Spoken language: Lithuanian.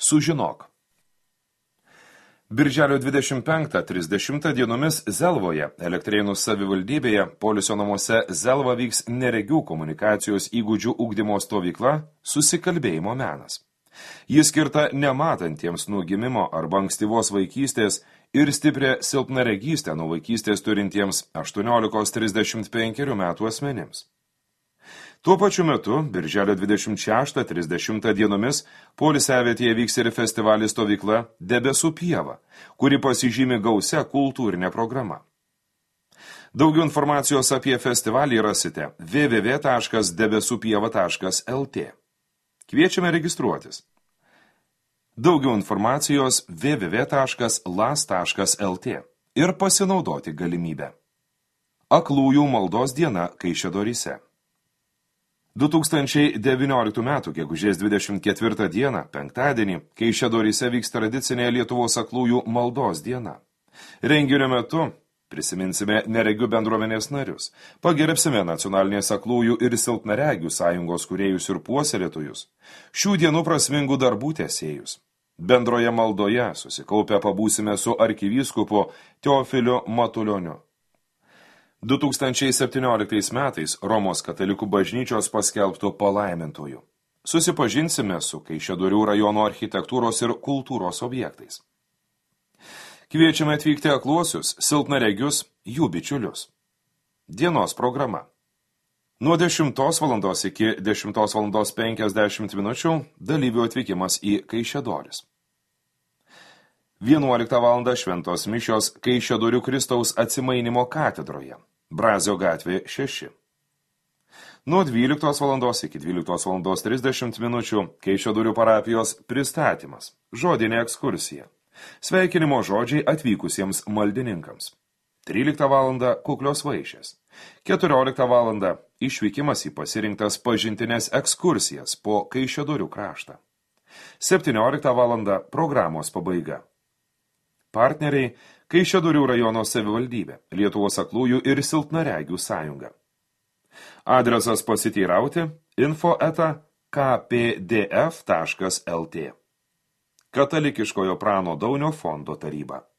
Sužinok. Birželio 25-30 dienomis Zelvoje, Elektrėnų savivaldybėje, poilsio namuose Zelva vyks neregių komunikacijos įgūdžių ugdymo stovykla Susikalbėjimo menas. Ji skirta nematantiems nuo gimimo arba ankstyvos vaikystės ir stiprią silpnaregystę nuo vaikystės turintiems 18-35 metų asmenims. Tuo pačiu metu, birželio 26-30 dienomis, poilsiavietėje vyks ir festivalis stovykla Debesų pieva, kuri pasižymi gausia kultūrinė programa. Daugiau informacijos apie festivalį rasite www.debesūpieva.lt. Kviečiame registruotis. Daugiau informacijos www.las.lt ir pasinaudoti galimybę. Aklųjų maldos diena Kaišiadoryse. 2019 m. gegužės 24 dieną, penktadienį, Kaišiadoryse vyks tradicinė Lietuvos aklųjų maldos diena. Renginio metu prisiminsime neregių bendruomenės narius, pagerbsime nacionalinės aklųjų ir silpnaregių sąjungos kūrėjus ir puoselėtojus, šių dienų prasmingų darbų tęsėjus. Bendroje maldoje susikaupę pabūsime su arkivyskupu Teofiliu Matulioniu. 2017 metais Romos katalikų bažnyčios paskelbtų palaimintojų. Susipažinsime su Kaišiadorių rajono architektūros ir kultūros objektais. Kviečiame atvykti akluosius, silpnaregius, jų bičiulius. Dienos programa. Nuo 10 val. Iki 10 val. 50 minučių dalyvių atvykimas į Kaišiadoris. 11 val. Šventos mišios Kaišiadorių Kristaus atsimainimo katedroje. Brazio gatvė 6. Nuo 12 val. Iki 12 val. 30 minučių Kaišiadorių parapijos pristatymas, žodinė ekskursija, sveikinimo žodžiai atvykusiems maldininkams. 13 val. Kuklios vaišės, 14 val. Išvykimas į pasirinktas pažintinės ekskursijas po Kaišiadorių kraštą. 17 val. Programos pabaiga. Partneriai Kaišiadorių rajono savivaldybė, Lietuvos aklųjų ir silpnaregių sąjunga. Adresas pasiteirauti info@kpdf.lt. Katalikiškojo Prano Daunio fondo taryba.